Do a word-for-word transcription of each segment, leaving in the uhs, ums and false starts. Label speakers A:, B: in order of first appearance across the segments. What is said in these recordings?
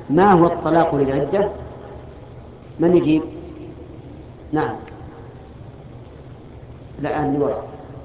A: ما هو الطلاق للعدة؟ من يجيب؟ نعم. لا أهل وراء.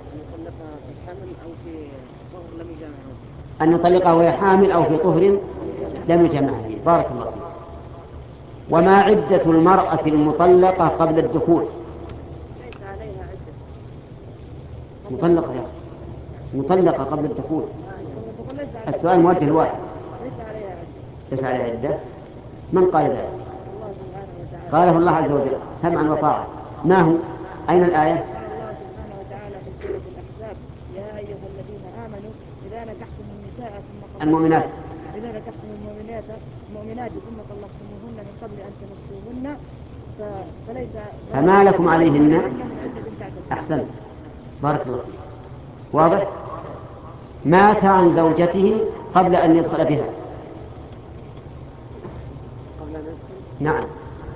A: أن يطلقها وهي حامل أو في طهر لم يجمع فيه. بارك الله فيك. وما عدة المرأة المطلقة قبل الدخول؟
B: ليس عليها عدة.
A: مطلقة يا أخي، مطلقة قبل الدخول. السؤال موجه لواحد.
B: ليس عليها عدة.
A: ليس عليها عدة. من قال ذلك؟
B: الله سبحانه وتعالى.
A: قاله الله عز وجل سمعا وطاعة. ما هو؟ أين الآية؟
B: قال الله سبحانه وتعالى في سورة الأحزاب: يا أيها الذين آمنوا إذا نكحتم النساء ثم
A: المؤمنات
B: إذا نكحتم المؤمنات المؤمنات ثم طلقتموهن من قبل أن تمسوهن فليس
A: فما لكم عليهن
B: من عدة تعتدون.
A: أحسنت، بارك الله فيك. واضح؟ مات عن زوجته قبل أن يدخل بها.
B: قبل أن يدخل؟
A: نعم.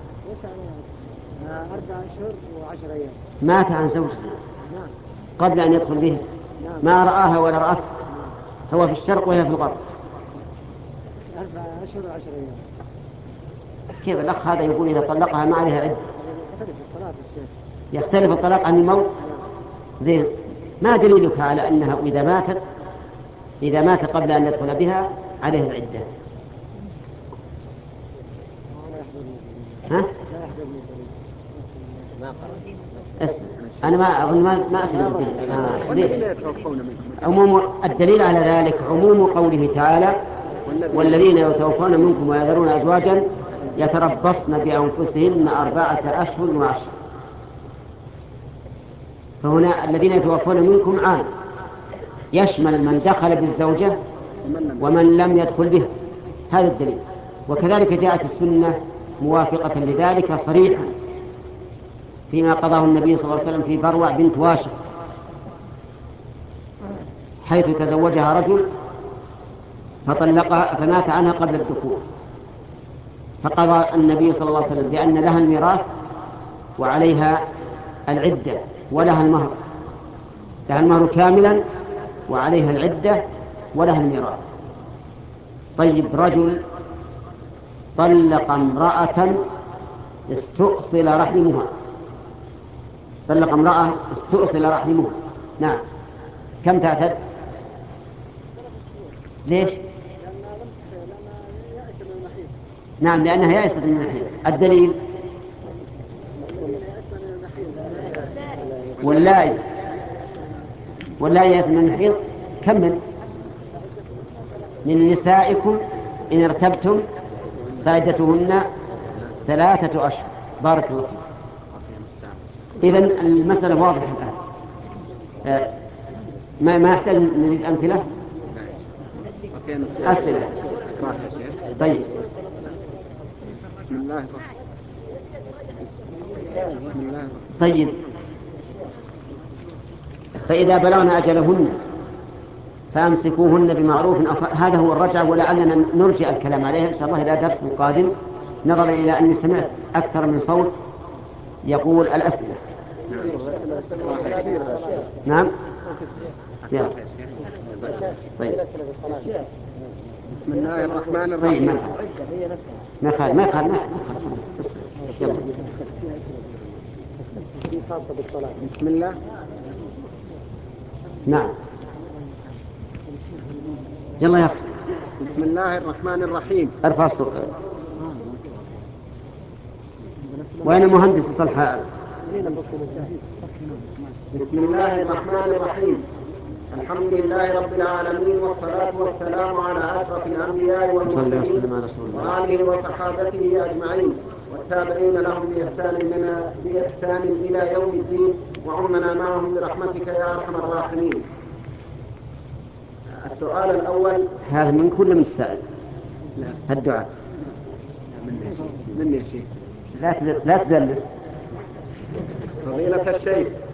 B: أربع أشهر وعشر أيام.
A: مات عن زوجته
B: نعم.
A: قبل أن يدخل بها.
B: نعم.
A: ما رآها ولا رأته. هو في الشرق وهي في الغرب.
B: أربع أشهر وعشر أيام.
A: كيف الأخ هذا يقول إذا طلقها ما عليها عدة؟
B: يختلف الطلاق الشيخ.
A: يختلف الطلاق عن الموت. زين، ما دليلك على أنها إذا ماتت إذا مات قبل أن يدخل بها عليها العدة؟ ها؟ أنا ما أظن ما ما أخذ الدليل. آه. زين. عموم الدليل على ذلك عموم قوله تعالى: والذين يتوفون منكم ويذرون أزواجا يتربصن بأنفسهن أربعة أشهر وعشر. فهنا الذين يتوفون منكم عام، يشمل من دخل بالزوجة ومن لم يدخل بها. هذا الدليل. وكذلك جاءت السنة موافقة لذلك صريحا فيما قضاه النبي صلى الله عليه وسلم في بروع بنت واشق، حيث تزوجها رجل فطلقها فمات عنها قبل الدخول، فقضى النبي صلى الله عليه وسلم بأن لها الميراث وعليها العدة ولها المهر، لها المهر كاملا وعليها العدة ولها الميراث. طيب، رجل طلق امرأة استؤصل رحمها، طلق امرأة استؤصل رحمها، نعم، كم تعتد؟ ليش؟ نعم، لأنها يائسة من المحيض. الدليل: واللائي واللائي يائسة من المحيض كمل: من نسائكم إن ارتبتم فعدتهن ثلاثة أشهر. بارك الله فيك. إذن المسألة واضحة الآن. آه ما ما يحتاج نزيد أمثلة. أسئلة. طيب.
C: بسم الله الرحمن الرحيم.
A: طيب، فإذا بلغن أجلهن فأمسكوهن بمعروف. هذا هو الرجعة، ولعلنا نرجع الكلام عليها إن شاء الله إلى درس قادم، نظرا إلى أني سمعت أكثر من صوت يقول الأسئلة. نعم. يلا. طيب.
C: بسم الله الرحمن
A: طيب،
C: الرحيم.
A: ما خال ما خال ما يلا.
C: بسم الله.
A: نعم. يلا يا أخي.
C: بسم الله الرحمن الرحيم.
A: ارفع الصوت. وين المهندس صلح؟
C: بسم الله الرحمن الرحيم. الحمد لله رب العالمين، والصلاة والسلام على أشرف الأنبياء والمرسلين وآله وصحابته أجمعين والتابعين لهم بإحسان لنا بإحسان إلى يوم الدين، وعمنا معهم برحمتك يا أرحم الراحمين. السؤال الأول.
A: هذا من كل من السائل. الدعاء.
C: من يا شيخ؟
A: لا لا تدلس.
C: فضيلة الشيخ،